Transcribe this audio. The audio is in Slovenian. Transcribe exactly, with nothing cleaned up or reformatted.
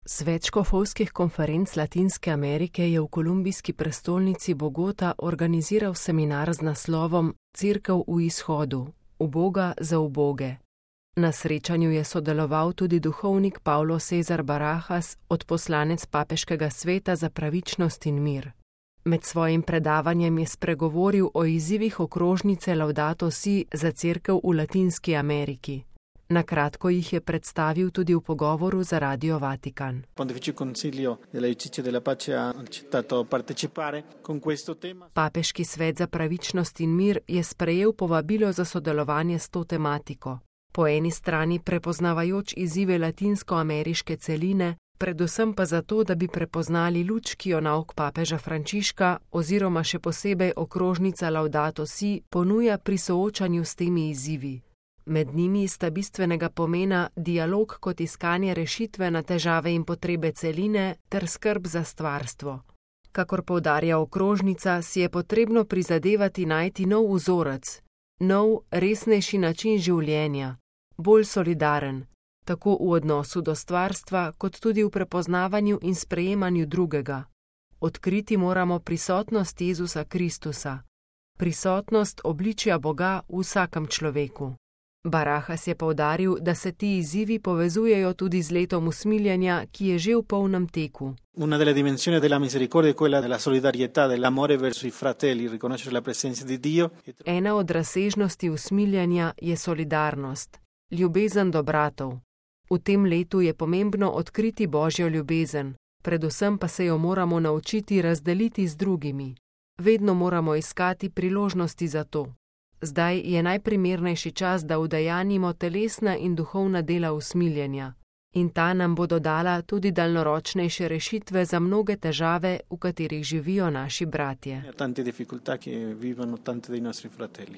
Svet škofovskih konferenc Latinske Amerike je v kolumbijski prestolnici Bogota organiziral seminar z naslovom Cerkev v izhodu, uboga za uboge. Na srečanju je sodeloval tudi duhovnik Pablo César Barajas, odposlanec Papeškega sveta za pravičnost in mir. Med svojim predavanjem je spregovoril o izzivih okrožnice Laudato Si za cerkev v Latinski Ameriki. Na kratko jih je predstavil tudi v pogovoru za Radio Vatikan. Papeški svet za pravičnost in mir je sprejel povabilo za sodelovanje s to tematiko. Po eni strani prepoznavajoč izzive latinskoameriške celine, predvsem pa zato, da bi prepoznali luč, ki jo nauk papeža Frančiška oziroma še posebej okrožnica Laudato Si ponuja pri soočanju s temi izzivi. Med njimi sta bistvenega pomena dialog kot iskanje rešitve na težave in potrebe celine ter skrb za stvarstvo. Kakor poudarja okrožnica, si je potrebno prizadevati najti nov vzorec, nov, resnejši način življenja, bolj solidaren, tako v odnosu do stvarstva, kot tudi v prepoznavanju in sprejemanju drugega. Odkriti moramo prisotnost Jezusa Kristusa, prisotnost obličja Boga v vsakem človeku. Barajas je poudaril, da se ti izzivi povezujejo tudi z letom usmiljenja, ki je že v polnem teku. Una delle dimensioni della misericordia è quella della solidarietà, dell'amore verso i fratelli, riconoscere la presenza di Dio. Ena od razsežnosti usmiljenja je solidarnost, ljubezen do bratov. V tem letu je pomembno odkriti Božjo ljubezen, predvsem pa se jo moramo naučiti razdeliti z drugimi. Vedno moramo iskati priložnosti za to. Zdaj je najprimernejši čas, da udejanjimo telesna in duhovna dela usmiljenja. In ta nam bodo dala tudi daljnoročnejše rešitve za mnoge težave, v katerih živijo naši bratje.